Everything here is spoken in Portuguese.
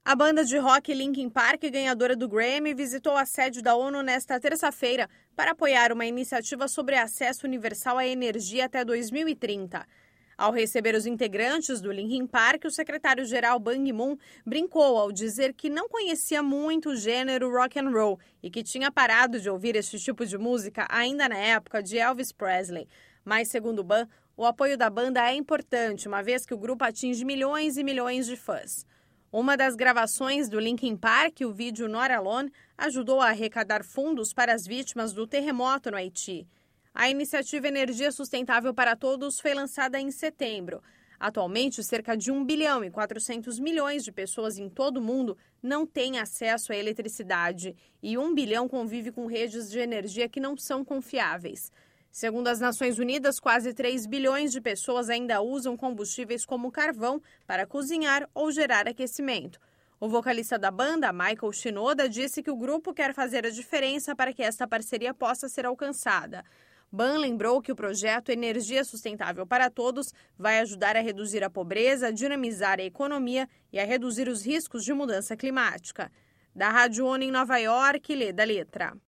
A banda de rock Linkin Park, ganhadora do Grammy, visitou a sede da ONU nesta terça-feira para apoiar uma iniciativa sobre acesso universal à energia até 2030. Ao receber os integrantes do Linkin Park, o secretário-geral Ban Ki-moon brincou ao dizer que não conhecia muito o gênero rock and roll e que tinha parado de ouvir esse tipo de música ainda na época de Elvis Presley. Mas, segundo Ban, o apoio da banda é importante, uma vez que o grupo atinge milhões e milhões de fãs. Uma das gravações do Linkin Park, o vídeo Not Alone, ajudou a arrecadar fundos para as vítimas do terremoto no Haiti. A iniciativa Energia Sustentável para Todos foi lançada em setembro. Atualmente, cerca de 1 bilhão e 400 milhões de pessoas em todo o mundo não têm acesso à eletricidade e 1 bilhão convive com redes de energia que não são confiáveis. Segundo as Nações Unidas, quase 3 bilhões de pessoas ainda usam combustíveis como carvão para cozinhar ou gerar aquecimento. O vocalista da banda, Michael Shinoda, disse que o grupo quer fazer a diferença para que esta parceria possa ser alcançada. Ban lembrou que o projeto Energia Sustentável para Todos vai ajudar a reduzir a pobreza, a dinamizar a economia e a reduzir os riscos de mudança climática. Da Rádio ONU em Nova York, Leda Letra.